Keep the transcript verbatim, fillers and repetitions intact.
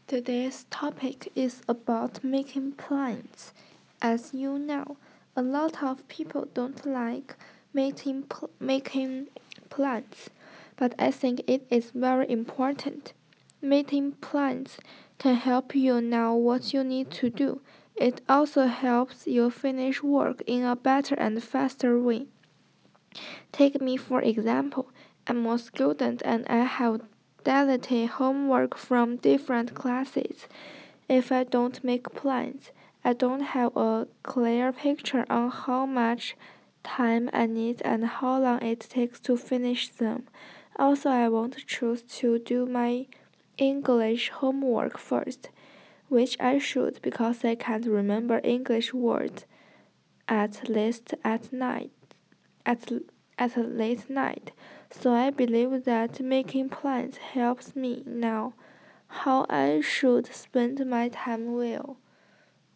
Today's topic is about making plans. As you know, a lot of people don't like making, pl- making plans, but I think it is very important. Making plans can help you know what you need to do. It also helps you finish work in a better and faster way. Take me for example. I'm a student and I have daily homework from different classes. If I don't make plans, I don't have a clear picture on how much time I need and how long it takes to finish them. Also, I won't choose to do my English homework first, which I should because I can't remember English words at least at night at at a late night. So I believe that making plans helps me know how I should spend my time well.